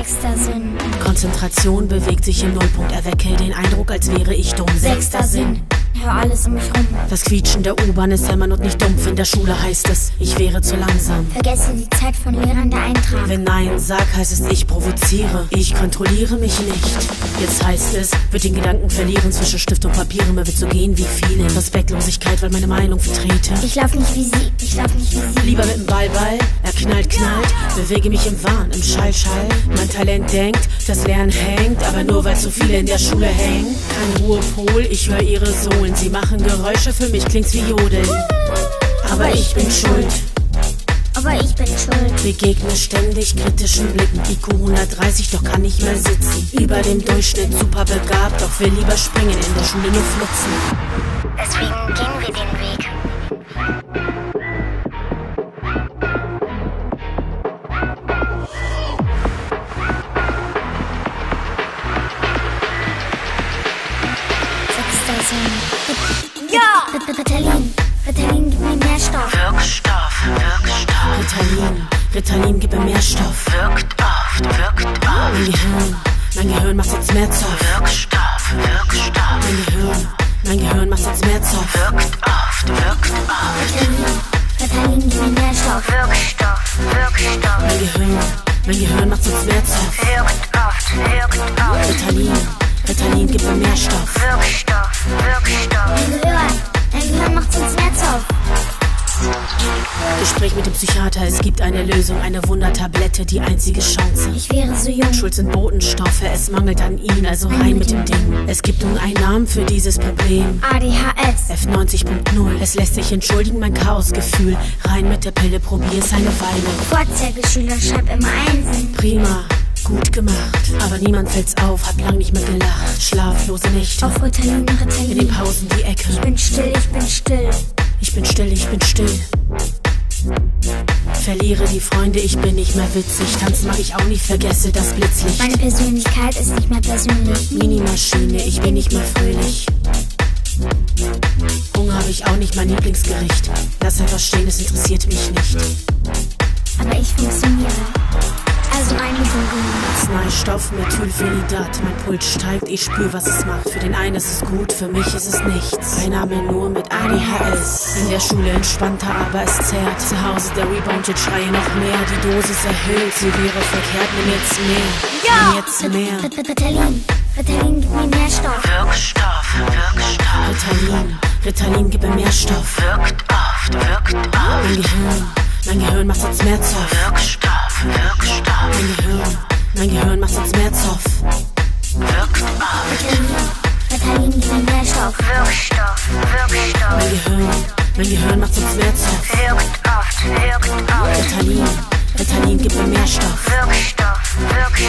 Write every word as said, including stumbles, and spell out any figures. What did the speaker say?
Sechster Sinn. Konzentration bewegt sich im Nullpunkt, erwecke den Eindruck, als wäre ich dumm. Sechster Sinn. Hör alles um mich rum. Das Quietschen der U-Bahn ist hämmern und nicht dumpf. In der Schule heißt es, ich wäre zu langsam. Vergesse die Zeit von Lehrern, der Eintrag. Wenn Nein sag, heißt es, ich provoziere. Ich kontrolliere mich nicht. Jetzt heißt es, wird den Gedanken verlieren zwischen Stift und Papier. Mir wird so gehen wie viele. Respektlosigkeit, weil meine Meinung vertrete. Ich lauf nicht wie sie, ich lauf nicht wie sie. Lieber mit dem Ball, Ball, er knallt, knallt. Bewege mich im Wahn, im Schall, Schall. Mein Talent denkt, das Lernen hängt. Aber nur weil zu viele in der Schule hängen. Kein Ruhepol, ich höre ihre Sohlen. Sie machen Geräusche, für mich klingt's wie Jodeln. Aber ich bin schuld. Aber ich bin schuld. Begegne ständig kritischen Blicken. I Q hundertdreißig, doch kann nicht mehr sitzen. Über dem Durchschnitt super begabt, doch will lieber springen, in der Schule nur flutzen. Deswegen gehen wir den Weg. Sechster Sinn. Ja! Ritalin. Ritalin gibt mir mehr Stoff. Wirkstoff, Wirkstoff. Ritalin, Ritalin, gib mir mehr Stoff. Wirkt oft, wirkt oft. Mein Gehirn, mein Gehirn macht jetzt mehr Zoff. Wirkstoff, Wirkstoff. Mein Gehirn, mein Gehirn macht jetzt mehr Zoff. Wirkt oft, wirkt oft. Ritalin. Ritalin gibt mir mehr Stoff. Wirkstoff, Wirkstoff. Mein Gehirn, mein Gehirn macht jetzt mehr Zoff. Wirkt oft, wirkt oft. Ritalin, Ritalin, gib mir mehr Stoff. Wirkstoff, Wirkstoff. Mein Gehirn. Mein Gehirn macht sonst mehr Zoff. Gespräch mit dem Psychiater, es gibt eine Lösung, eine Wundertablette, die einzige Chance. Ich wäre so jung. Schuld sind Botenstoffe, es mangelt an ihnen, also rein mit dem Ding. Es gibt nun einen Namen für dieses Problem. A D H S. F neunzig Punkt null. Es lässt sich entschuldigen, mein Chaosgefühl. Rein mit der Pille, probier's eine Weile. Vorzeigeschüler, schreib immer Einsen. Prima, gut gemacht. Aber niemand fällt's auf, hab lang nicht mehr gelacht. Schlaflose Nächte, Auf Ritalin, in den Ritalin. Pausen die Ecke. Ich bin still, ich bin still. Ich bin still, ich bin still. Verliere die Freunde, ich bin nicht mehr witzig. Tanzen mag ich auch nicht, vergesse das Blitzlicht. Meine Persönlichkeit ist nicht mehr persönlich. Minimaschine, ich bin nicht mehr fröhlich. Hunger habe ich auch nicht, mein Lieblingsgericht. Lass einfach stehen, es interessiert mich nicht. Aber ich funktioniere. Also rein mit dem Gummi. Arzneistoff, Methylphenidat. Mein Puls steigt, ich spür, was es macht. Für den einen ist es gut, für mich ist es nichts. Einnahme nur mit A D H S. In der Schule entspannter, aber es zerrt. Zu Hause der Rebound, jetzt schreie noch mehr. Die Dosis erhöht, sie wäre verkehrt. Nimm jetzt mehr, nimm jetzt mehr. Ritalin. Ritalin gibt mir mehr Stoff. Wirkstoff, Wirkstoff. Ritalin, Ritalin, gib mir mehr Stoff. Wirkt oft, wirkt oft. Mein Gehirn, mein Gehirn macht jetzt mehr Zoff. Wirkstoff, Wirkstoff. Mein Gehirn, mein Gehirn macht jetzt mehr Zoff. Wirkt oft. Ritalin. Ritalin gibt mir mehr Stoff. Wirkstoff, Wirkstoff. Mein Gehirn, mein Gehirn macht jetzt mehr Zoff. Wirkt oft, wirkt oft. Ritalin, Ritalin, gib mir mehr Stoff. Wirkstoff, Wirkstoff.